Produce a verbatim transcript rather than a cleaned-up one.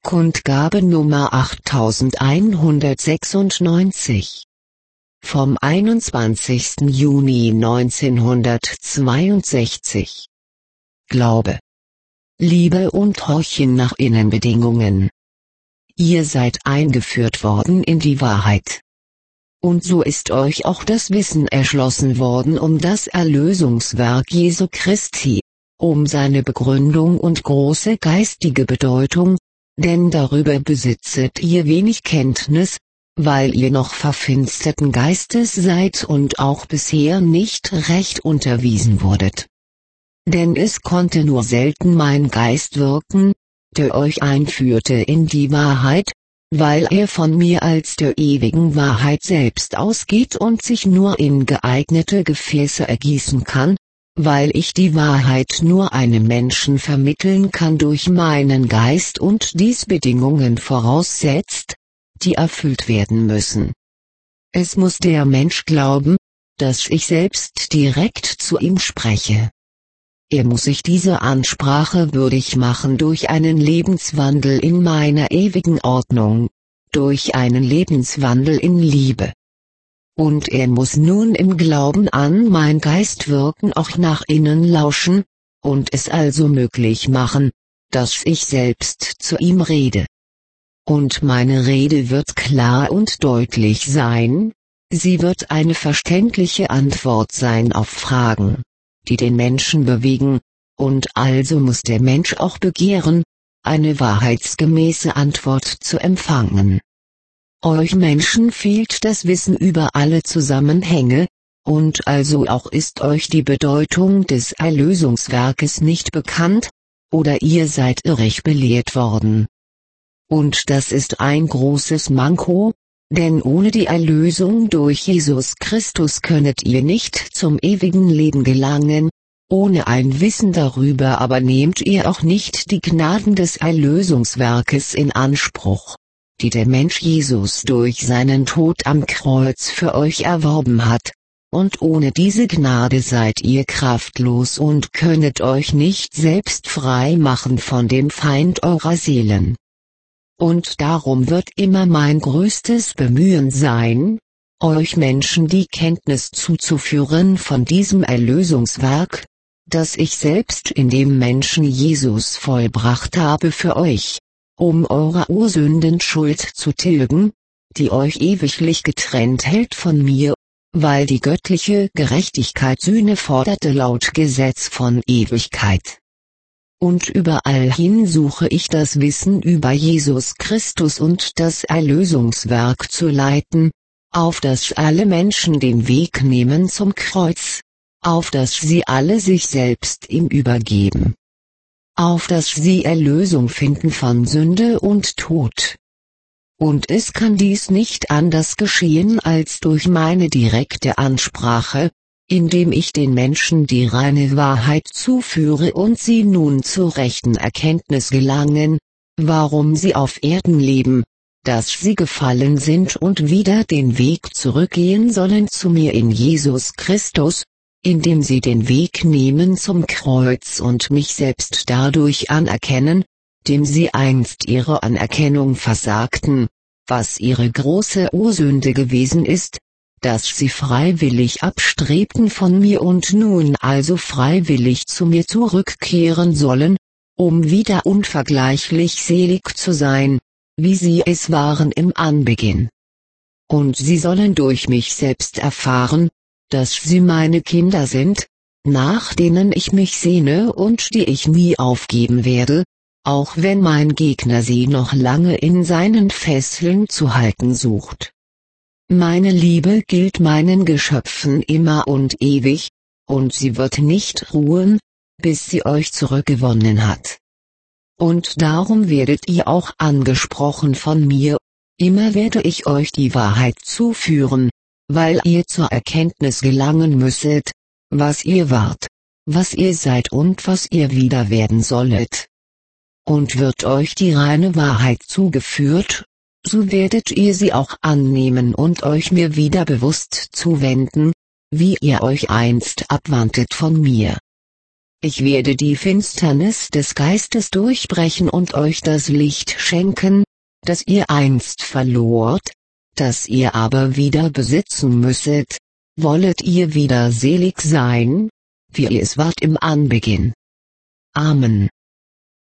Kundgabe Nummer achttausendeinhundertsechsundneunzig. Vom einundzwanzigsten Juni neunzehnhundertzweiundsechzig. Glaube, Liebe und Horchen nach Innenbedingungen. Ihr seid eingeführt worden in die Wahrheit. Und so ist euch auch das Wissen erschlossen worden um das Erlösungswerk Jesu Christi, um seine Begründung und große geistige Bedeutung, denn darüber besitzet ihr wenig Kenntnis, weil ihr noch verfinsterten Geistes seid und auch bisher nicht recht unterwiesen wurdet. Denn es konnte nur selten mein Geist wirken, der euch einführte in die Wahrheit, weil er von mir als der ewigen Wahrheit selbst ausgeht und sich nur in geeignete Gefäße ergießen kann, weil ich die Wahrheit nur einem Menschen vermitteln kann durch meinen Geist und dies Bedingungen voraussetzt, die erfüllt werden müssen. Es muss der Mensch glauben, dass ich selbst direkt zu ihm spreche. Er muss sich diese Ansprache würdig machen durch einen Lebenswandel in meiner ewigen Ordnung, durch einen Lebenswandel in Liebe. Und er muss nun im Glauben an mein Geistwirken auch nach innen lauschen, und es also möglich machen, dass ich selbst zu ihm rede. Und meine Rede wird klar und deutlich sein, sie wird eine verständliche Antwort sein auf Fragen, die den Menschen bewegen, und also muss der Mensch auch begehren, eine wahrheitsgemäße Antwort zu empfangen. Euch Menschen fehlt das Wissen über alle Zusammenhänge, und also auch ist euch die Bedeutung des Erlösungswerkes nicht bekannt, oder ihr seid irrig belehrt worden. Und das ist ein großes Manko, denn ohne die Erlösung durch Jesus Christus könnet ihr nicht zum ewigen Leben gelangen, ohne ein Wissen darüber aber nehmt ihr auch nicht die Gnaden des Erlösungswerkes in Anspruch, die der Mensch Jesus durch seinen Tod am Kreuz für euch erworben hat, und ohne diese Gnade seid ihr kraftlos und könnet euch nicht selbst frei machen von dem Feind eurer Seelen. Und darum wird immer mein größtes Bemühen sein, euch Menschen die Kenntnis zuzuführen von diesem Erlösungswerk, das ich selbst in dem Menschen Jesus vollbracht habe für euch, um eure Ursündenschuld zu tilgen, die euch ewiglich getrennt hält von mir, weil die göttliche Gerechtigkeit Sühne forderte laut Gesetz von Ewigkeit. Und überall hin suche ich das Wissen über Jesus Christus und das Erlösungswerk zu leiten, auf dass alle Menschen den Weg nehmen zum Kreuz, auf dass sie alle sich selbst ihm übergeben, auf dass sie Erlösung finden von Sünde und Tod. Und es kann dies nicht anders geschehen als durch meine direkte Ansprache, indem ich den Menschen die reine Wahrheit zuführe und sie nun zur rechten Erkenntnis gelangen, warum sie auf Erden leben, dass sie gefallen sind und wieder den Weg zurückgehen sollen zu mir in Jesus Christus, indem sie den Weg nehmen zum Kreuz und mich selbst dadurch anerkennen, dem sie einst ihre Anerkennung versagten, was ihre große Ursünde gewesen ist, dass sie freiwillig abstrebten von mir und nun also freiwillig zu mir zurückkehren sollen, um wieder unvergleichlich selig zu sein, wie sie es waren im Anbeginn. Und sie sollen durch mich selbst erfahren, dass sie meine Kinder sind, nach denen ich mich sehne und die ich nie aufgeben werde, auch wenn mein Gegner sie noch lange in seinen Fesseln zu halten sucht. Meine Liebe gilt meinen Geschöpfen immer und ewig, und sie wird nicht ruhen, bis sie euch zurückgewonnen hat. Und darum werdet ihr auch angesprochen von mir, immer werde ich euch die Wahrheit zuführen, weil ihr zur Erkenntnis gelangen müsset, was ihr wart, was ihr seid und was ihr wieder werden sollet. Und wird euch die reine Wahrheit zugeführt, so werdet ihr sie auch annehmen und euch mir wieder bewusst zuwenden, wie ihr euch einst abwandtet von mir. Ich werde die Finsternis des Geistes durchbrechen und euch das Licht schenken, das ihr einst verlort, das ihr aber wieder besitzen müsset. Wollet ihr wieder selig sein, wie ihr es wart im Anbeginn. Amen.